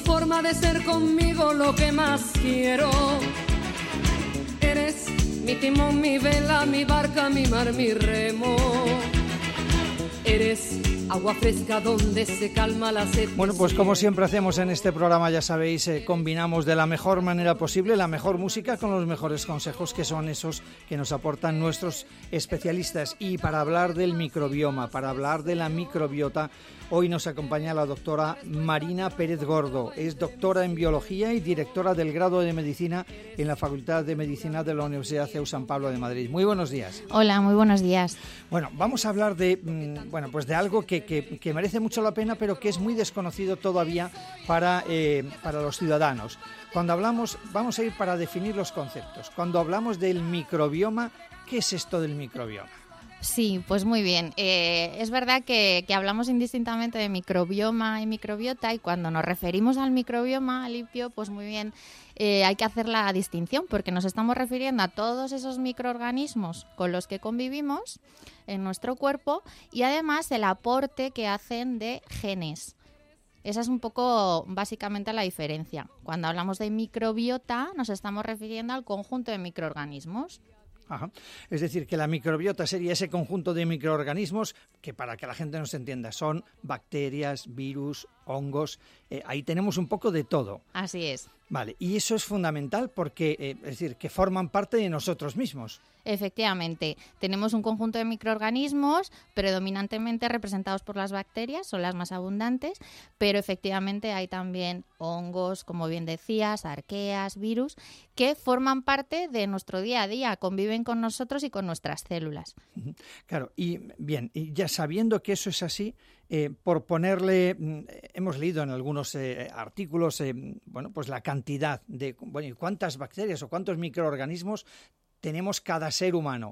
forma de ser conmigo lo que más quiero. Eres mi timón, mi vela, mi barca, mi mar, mi remo. Eres agua fresca donde se calma la sed. Bueno, pues como siempre hacemos en este programa, ya sabéis, combinamos de la mejor manera posible la mejor música con los mejores consejos, que son esos que nos aportan nuestros especialistas. Y para hablar del microbioma, para hablar de la microbiota, hoy nos acompaña la doctora Marina Pérez Gordo. Es doctora en biología y directora del grado de medicina en la Facultad de Medicina de la Universidad CEU San Pablo de Madrid. Muy buenos días. Hola, muy buenos días. Bueno, vamos a hablar de, pues de algo que merece mucho la pena, pero que es muy desconocido todavía para los ciudadanos. Cuando hablamos, vamos a ir para definir los conceptos. Cuando hablamos del microbioma, ¿qué es esto del microbioma? Sí, pues muy bien. Es verdad que hablamos indistintamente de microbioma y microbiota, y cuando nos referimos al microbioma limpio, pues muy bien, hay que hacer la distinción, porque nos estamos refiriendo a todos esos microorganismos con los que convivimos en nuestro cuerpo y además el aporte que hacen de genes. Esa es un poco básicamente la diferencia. Cuando hablamos de microbiota nos estamos refiriendo al conjunto de microorganismos. Ajá. Es decir, que la microbiota sería ese conjunto de microorganismos que, para que la gente nos entienda, son bacterias, virus, hongos. Ahí tenemos un poco de todo. Así es. Vale, y eso es fundamental porque, es decir, que forman parte de nosotros mismos. Efectivamente, tenemos un conjunto de microorganismos predominantemente representados por las bacterias, son las más abundantes, pero efectivamente hay también hongos, como bien decías, arqueas, virus, que forman parte de nuestro día a día, conviven con nosotros y con nuestras células. Claro, y bien, y ya sabiendo que eso es así, por ponerle, hemos leído en algunos artículos, pues la cantidad de, y cuántas bacterias o cuántos microorganismos tenemos cada ser humano.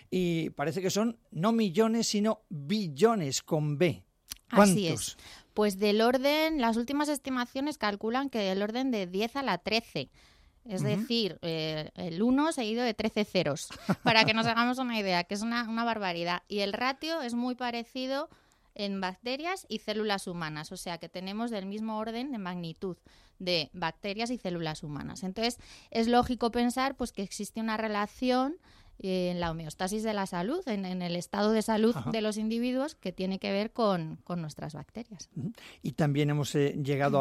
Y parece que son no millones, sino billones con B. ¿Cuántos? Así es. Pues del orden, las últimas estimaciones calculan que del orden de 10 a la 13. Es decir, el 1 seguido de 13 ceros, para que nos hagamos una idea, que es una barbaridad. Y el ratio es muy parecido en bacterias y células humanas, o sea que tenemos del mismo orden de magnitud de bacterias y células humanas. Entonces, es lógico pensar pues que existe una relación en la homeostasis de la salud, en el estado de salud de los individuos, que tiene que ver con nuestras bacterias. Y también hemos llegado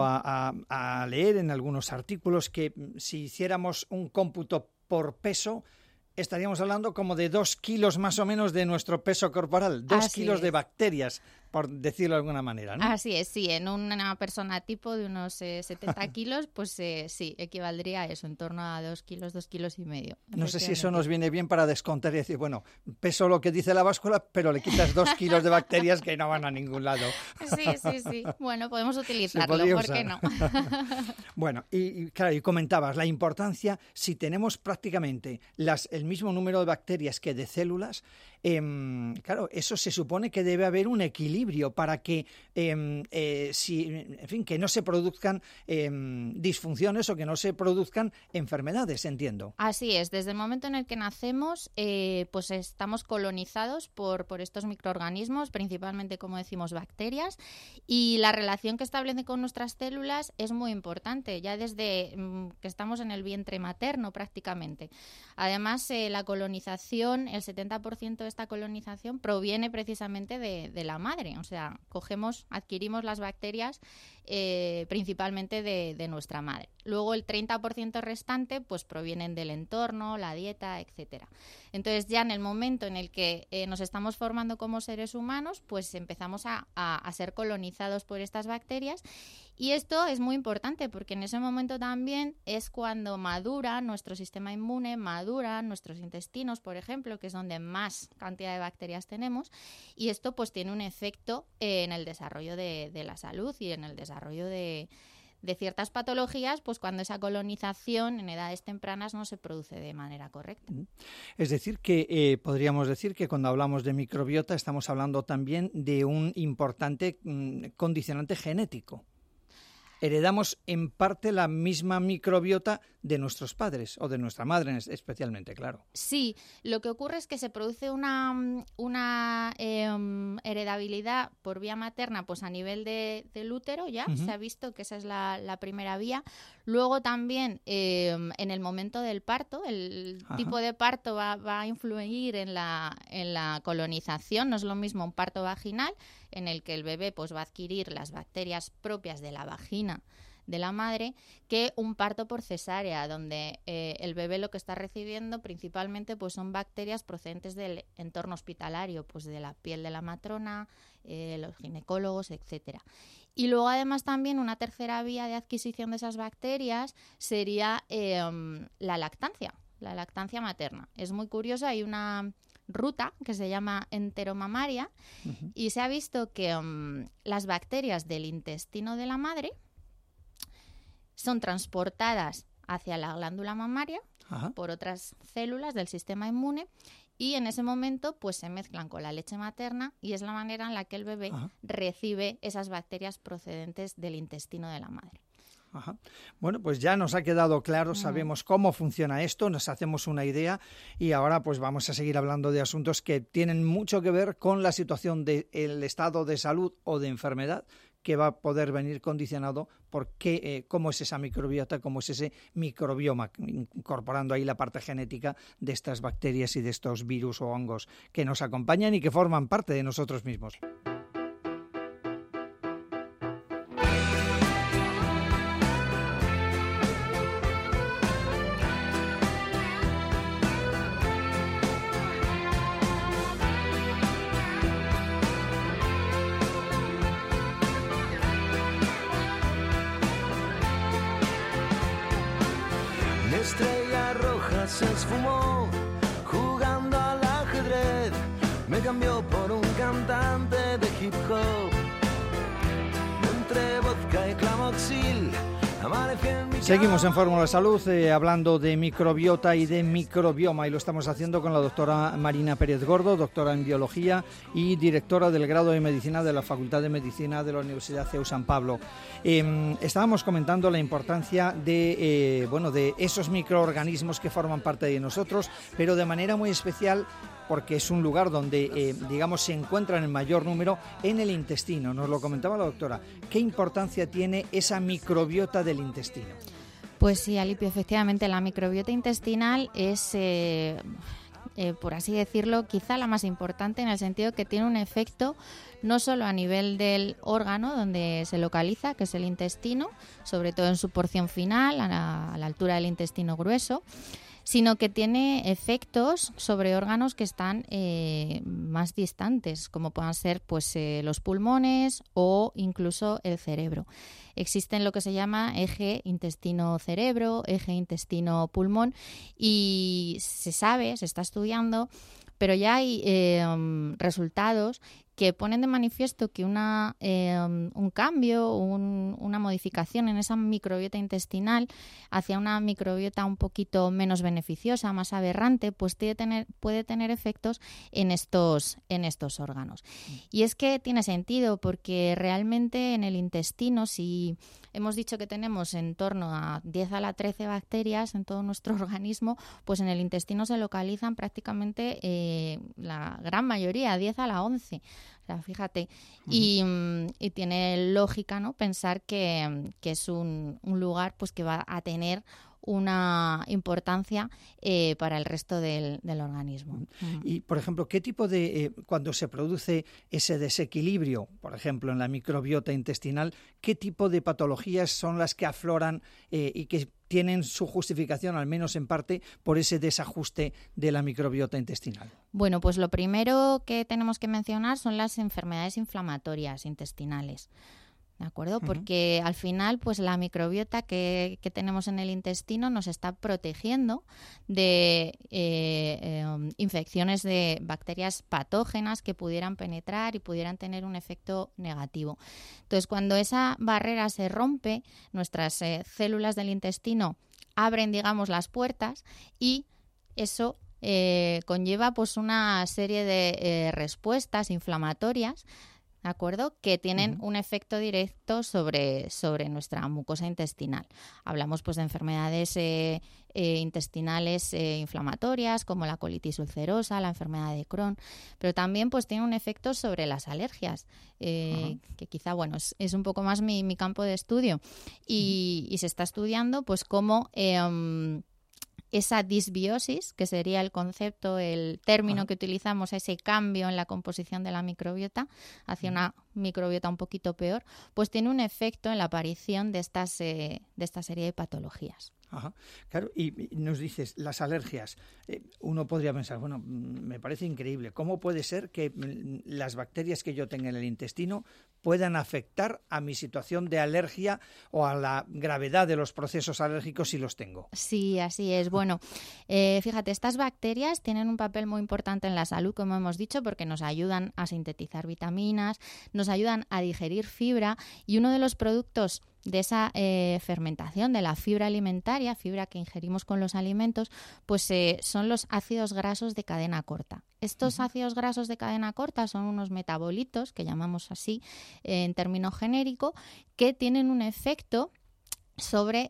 a leer en algunos artículos que si hiciéramos un cómputo por peso, estaríamos hablando como de 2 kilos más o menos de nuestro peso corporal, 2 kilos de bacterias, por decirlo de alguna manera, ¿no? Así es, sí, en una persona tipo de unos 70 kilos, pues sí, equivaldría a eso, en torno a 2 kilos y medio. No sé si eso nos viene bien para descontar y decir, bueno, peso lo que dice la báscula, pero le quitas 2 kilos de bacterias que no van a ningún lado. Sí. Bueno, podemos utilizarlo, ¿por qué no? Bueno, y claro, y comentabas la importancia, si tenemos prácticamente el mismo número de bacterias que de células, claro, eso se supone que debe haber un equilibrio para que, que no se produzcan disfunciones o que no se produzcan enfermedades, entiendo. Así es, desde el momento en el que nacemos, pues estamos colonizados por estos microorganismos, principalmente, como decimos, bacterias, y la relación que establecen con nuestras células es muy importante, ya desde que estamos en el vientre materno prácticamente. Además, la colonización, el 70% de esta colonización proviene precisamente de la madre, o sea, adquirimos las bacterias principalmente de nuestra madre. Luego el 30% restante pues provienen del entorno, la dieta, etcétera. Entonces ya en el momento en el que nos estamos formando como seres humanos, pues empezamos a ser colonizados por estas bacterias, y esto es muy importante porque en ese momento también es cuando madura nuestro sistema inmune, maduran nuestros intestinos, por ejemplo, que es donde más cantidad de bacterias tenemos, y esto pues tiene un efecto en el desarrollo de la salud y en el desarrollo de ciertas patologías, pues cuando esa colonización en edades tempranas no se produce de manera correcta. Es decir, que podríamos decir que cuando hablamos de microbiota estamos hablando también de un importante condicionante genético. heredamos en parte la misma microbiota de nuestros padres o de nuestra madre especialmente, claro. Sí, lo que ocurre es que se produce una heredabilidad por vía materna, pues a nivel del útero ya, se ha visto que esa es la primera vía. Luego también en el momento del parto, el tipo de parto va a influir en la colonización. No es lo mismo un parto vaginal, en el que el bebé pues va a adquirir las bacterias propias de la vagina de la madre, que un parto por cesárea, donde el bebé lo que está recibiendo principalmente pues son bacterias procedentes del entorno hospitalario, pues de la piel de la matrona, los ginecólogos, etcétera. Y luego además también una tercera vía de adquisición de esas bacterias sería la lactancia materna. Es muy curioso, hay una ruta que se llama enteromamaria y se ha visto que las bacterias del intestino de la madre son transportadas hacia la glándula mamaria por otras células del sistema inmune y en ese momento pues se mezclan con la leche materna y es la manera en la que el bebé recibe esas bacterias procedentes del intestino de la madre. Bueno, pues ya nos ha quedado claro, sabemos cómo funciona esto, nos hacemos una idea y ahora pues vamos a seguir hablando de asuntos que tienen mucho que ver con la situación del estado de salud o de enfermedad que va a poder venir condicionado por cómo es esa microbiota, cómo es ese microbioma, incorporando ahí la parte genética de estas bacterias y de estos virus o hongos que nos acompañan y que forman parte de nosotros mismos. Estrella roja se esfumó jugando al ajedrez, me cambió por un cantante de hip hop. Entre vodka y clamoxil amanecí en mi Seguimos en Fórmula Salud hablando de microbiota y de microbioma y lo estamos haciendo con la doctora Marina Pérez Gordo, doctora en biología y directora del grado de medicina de la Facultad de Medicina de la Universidad CEU San Pablo. Estábamos comentando la importancia de esos microorganismos que forman parte de nosotros, pero de manera muy especial porque es un lugar donde, se encuentran en mayor número en el intestino. Nos lo comentaba la doctora. ¿Qué importancia tiene esa microbiota del intestino? Pues sí, Alipio, efectivamente, la microbiota intestinal es, por así decirlo, quizá la más importante en el sentido que tiene un efecto no solo a nivel del órgano donde se localiza, que es el intestino, sobre todo en su porción final, a la altura del intestino grueso, sino que tiene efectos sobre órganos que están más distantes, como puedan ser pues los pulmones o incluso el cerebro. Existen lo que se llama eje intestino-cerebro, eje intestino-pulmón y se está estudiando, pero ya hay resultados que ponen de manifiesto que un cambio, una modificación en esa microbiota intestinal hacia una microbiota un poquito menos beneficiosa, más aberrante, pues puede tener efectos en estos órganos. Y es que tiene sentido porque realmente en el intestino, si hemos dicho que tenemos en torno a 10 a la 13 bacterias en todo nuestro organismo, pues en el intestino se localizan prácticamente la gran mayoría, 10 a la 11. O sea, fíjate, y tiene lógica, ¿no?, pensar que es un lugar pues que va a tener una importancia para el resto del organismo. Y, por ejemplo, ¿qué tipo de, cuando se produce ese desequilibrio, por ejemplo, en la microbiota intestinal, qué tipo de patologías son las que afloran y que tienen su justificación, al menos en parte, por ese desajuste de la microbiota intestinal? Bueno, pues lo primero que tenemos que mencionar son las enfermedades inflamatorias intestinales. ¿De acuerdo? Porque al final, pues la microbiota que tenemos en el intestino nos está protegiendo de infecciones de bacterias patógenas que pudieran penetrar y pudieran tener un efecto negativo. Entonces, cuando esa barrera se rompe, nuestras células del intestino abren, digamos, las puertas y eso conlleva pues una serie de respuestas inflamatorias, ¿de acuerdo? Que tienen un efecto directo sobre nuestra mucosa intestinal. Hablamos pues de enfermedades intestinales inflamatorias como la colitis ulcerosa, la enfermedad de Crohn, pero también pues tiene un efecto sobre las alergias, que quizá bueno es un poco más mi campo de estudio y se está estudiando pues cómo esa disbiosis, que sería el concepto, el término que utilizamos, ese cambio en la composición de la microbiota hacia una microbiota un poquito peor, pues tiene un efecto en la aparición de esta serie de patologías. Ajá. Claro, y nos dices, las alergias, uno podría pensar, bueno, me parece increíble, ¿cómo puede ser que las bacterias que yo tenga en el intestino puedan afectar a mi situación de alergia o a la gravedad de los procesos alérgicos si los tengo? Sí, así es. Bueno, fíjate, estas bacterias tienen un papel muy importante en la salud, como hemos dicho, porque nos ayudan a sintetizar vitaminas, nos ayudan a digerir fibra y uno de los productos de esa fermentación de la fibra alimentaria, fibra que ingerimos con los alimentos, pues son los ácidos grasos de cadena corta. Estos ácidos grasos de cadena corta son unos metabolitos, que llamamos así en término genérico, que tienen un efecto sobre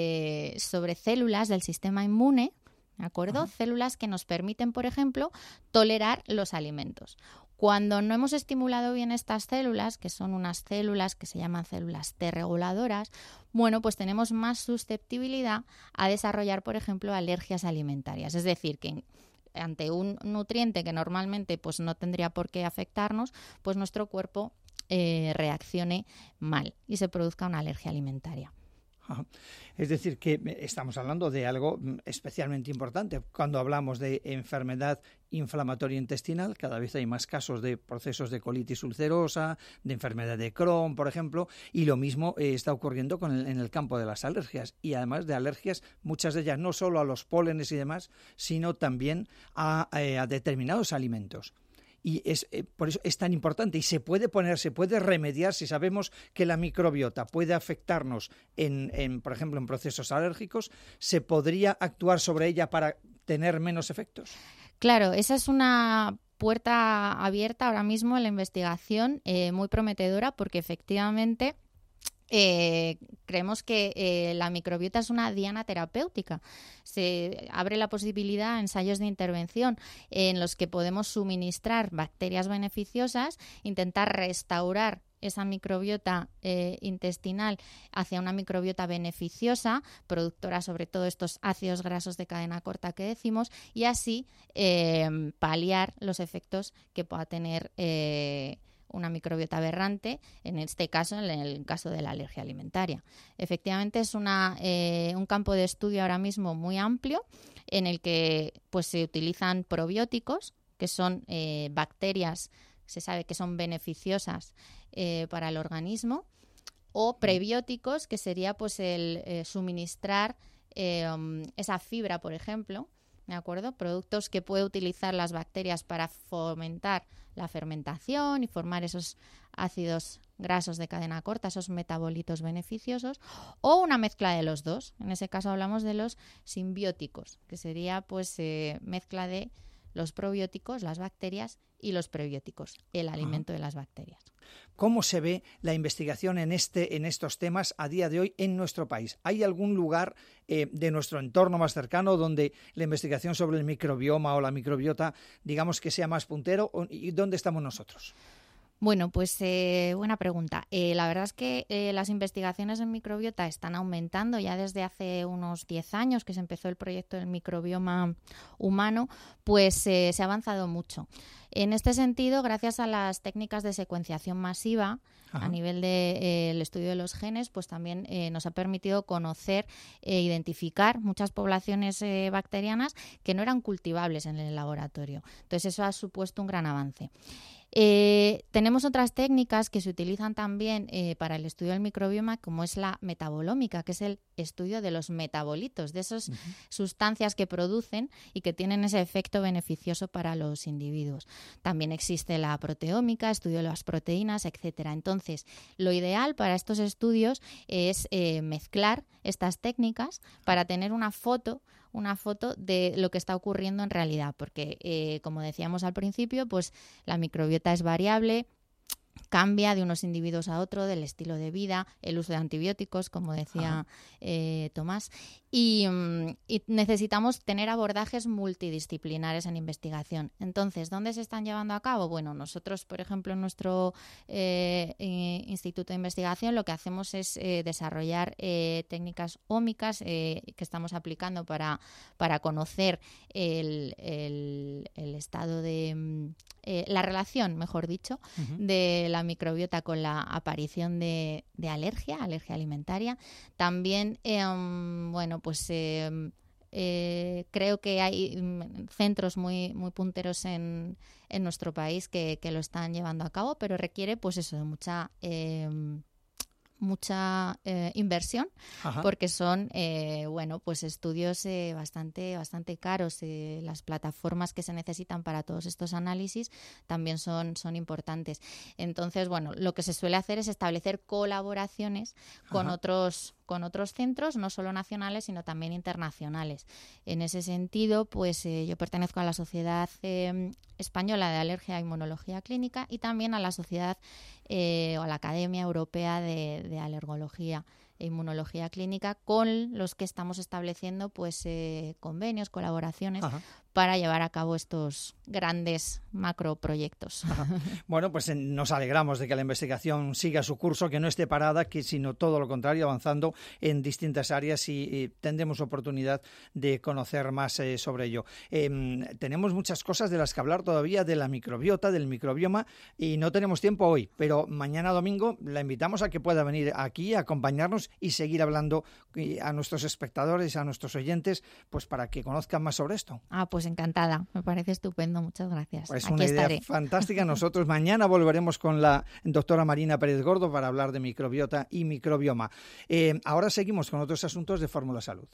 células del sistema inmune, ¿de acuerdo? Células que nos permiten, por ejemplo, tolerar los alimentos. Cuando no hemos estimulado bien estas células, que son unas células que se llaman células T reguladoras, bueno, pues tenemos más susceptibilidad a desarrollar, por ejemplo, alergias alimentarias. Es decir, que ante un nutriente que normalmente pues no tendría por qué afectarnos, pues nuestro cuerpo reaccione mal y se produzca una alergia alimentaria. Es decir, que estamos hablando de algo especialmente importante. Cuando hablamos de enfermedad inflamatoria intestinal, cada vez hay más casos de procesos de colitis ulcerosa, de enfermedad de Crohn, por ejemplo, y lo mismo está ocurriendo en el campo de las alergias. Y además de alergias, muchas de ellas no solo a los pólenes y demás, sino también a determinados alimentos. Y por eso es tan importante y se puede remediar si sabemos que la microbiota puede afectarnos por ejemplo, en procesos alérgicos. ¿Se podría actuar sobre ella para tener menos efectos? Claro, esa es una puerta abierta ahora mismo en la investigación, muy prometedora, porque efectivamente creemos que la microbiota es una diana terapéutica. Se abre la posibilidad a ensayos de intervención en los que podemos suministrar bacterias beneficiosas, intentar restaurar esa microbiota intestinal hacia una microbiota beneficiosa, productora sobre todo estos ácidos grasos de cadena corta que decimos, y así paliar los efectos que pueda tener una microbiota aberrante, en este caso, en el caso de la alergia alimentaria. Efectivamente, es un campo de estudio ahora mismo muy amplio en el que pues, se utilizan probióticos, que son bacterias, se sabe que son beneficiosas para el organismo, o prebióticos, que sería pues, el suministrar esa fibra, por ejemplo, ¿de acuerdo? Productos que puede utilizar las bacterias para fomentar la fermentación y formar esos ácidos grasos de cadena corta, esos metabolitos beneficiosos, o una mezcla de los dos. En ese caso hablamos de los simbióticos, que sería pues mezcla de los probióticos, las bacterias, y los prebióticos, el alimento de las bacterias. ¿Cómo se ve la investigación en estos temas a día de hoy en nuestro país? ¿Hay algún lugar de nuestro entorno más cercano donde la investigación sobre el microbioma o la microbiota, digamos que sea más puntero? ¿Y dónde estamos nosotros? Bueno, pues buena pregunta. La verdad es que las investigaciones en microbiota están aumentando ya desde hace unos 10 años que se empezó el proyecto del microbioma humano, pues se ha avanzado mucho. En este sentido, gracias a las técnicas de secuenciación masiva, a nivel del estudio de los genes, pues también nos ha permitido conocer e identificar muchas poblaciones bacterianas que no eran cultivables en el laboratorio. Entonces, eso ha supuesto un gran avance. Tenemos otras técnicas que se utilizan también para el estudio del microbioma, como es la metabolómica, que es el estudio de los metabolitos, de esas sustancias que producen y que tienen ese efecto beneficioso para los individuos. También existe la proteómica, estudio de las proteínas, etcétera. Entonces, lo ideal para estos estudios es mezclar estas técnicas para tener una foto de lo que está ocurriendo en realidad, porque como decíamos al principio, pues la microbiota es variable, cambia de unos individuos a otro, del estilo de vida, el uso de antibióticos, como decía Tomás, y necesitamos tener abordajes multidisciplinares en investigación. Entonces, ¿dónde se están llevando a cabo? Bueno, nosotros, por ejemplo, en nuestro Instituto de Investigación lo que hacemos es desarrollar técnicas ómicas que estamos aplicando para conocer el estado de... la relación, mejor dicho, de la microbiota con la aparición de alergia alimentaria. También, creo que hay centros muy punteros en nuestro país que lo están llevando a cabo, pero requiere pues eso, de mucha inversión, porque son estudios bastante caros. Las plataformas que se necesitan para todos estos análisis también son importantes. Entonces, bueno, lo que se suele hacer es establecer colaboraciones con otros centros, no solo nacionales, sino también internacionales. En ese sentido, pues yo pertenezco a la Sociedad Española de Alergia e Inmunología Clínica y también a la Sociedad o a la Academia Europea de Alergología e Inmunología Clínica, con los que estamos estableciendo pues convenios, colaboraciones para llevar a cabo estos grandes macroproyectos. Bueno, pues nos alegramos de que la investigación siga su curso, que no esté parada, sino todo lo contrario, avanzando en distintas áreas y tendremos oportunidad de conocer más sobre ello. Tenemos muchas cosas de las que hablar todavía, de la microbiota, del microbioma, y no tenemos tiempo hoy, pero mañana domingo la invitamos a que pueda venir aquí a acompañarnos y seguir hablando a nuestros espectadores, a nuestros oyentes, pues para que conozcan más sobre esto. Pues encantada, me parece estupendo, muchas gracias. Pues aquí una idea estaré. Fantástica. Nosotros mañana volveremos con la doctora Marina Pérez Gordo para hablar de microbiota y microbioma. Ahora seguimos con otros asuntos de Fórmula Salud.